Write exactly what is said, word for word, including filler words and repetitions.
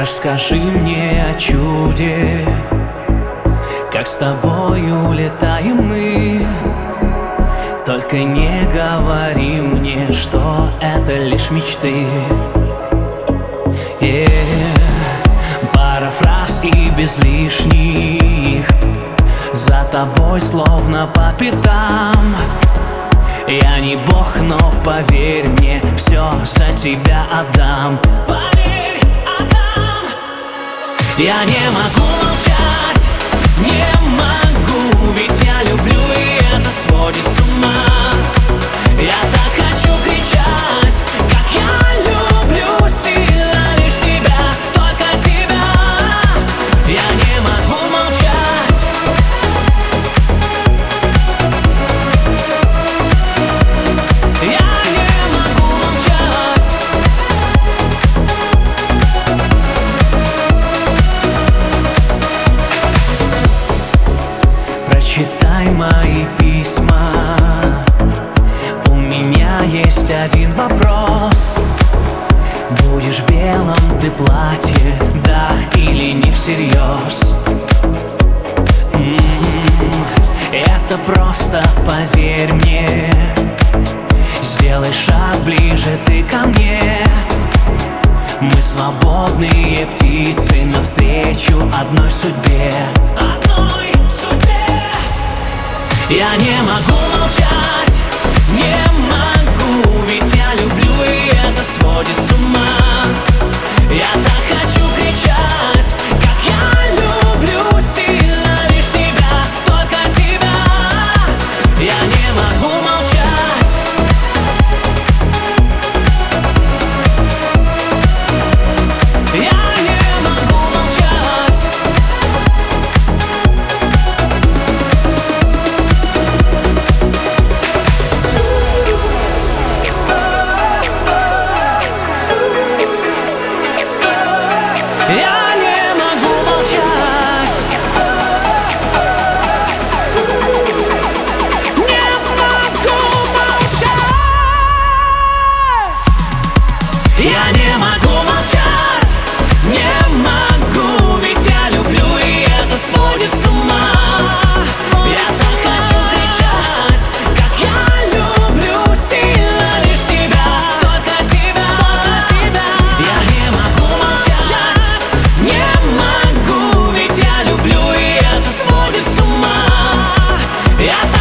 Расскажи мне о чуде, как с тобою летаем мы. Только не говори мне, что это лишь мечты. Yeah. Пара фраз и без лишних, за тобой словно по пятам. Я не бог, но поверь мне, все за тебя отдам. Поверь, отдам. Я не могу молчать, не могу, ведь я люблю, и это сводит с ума. Я так хочу кричать, как я люблю сильно лишь тебя, только тебя. Я не могу молчать. Читай мои письма. У меня есть один вопрос. Будешь в белом ты платье, да или не всерьез? М-м-м, это просто поверь мне. Сделай шаг ближе ты ко мне. Мы свободные птицы навстречу одной судьбе. Одной судьбе. Я не могу молчать, не могу, ведь я люблю, и это сводит с ума. Я так хочу кричать, как я люблю сильно лишь тебя, только тебя. Я не могу молчать. Я не могу молчать. Я не могу молчать. Не могу молчать. Я не могу молчать. Не могу, ведь я люблю, и это сводит с ума. Я так хочу кричать, как я люблю сильно лишь тебя, только тебя, только тебя. Я не могу молчать. Не могу, ведь я люблю, и это сводит с ума. Я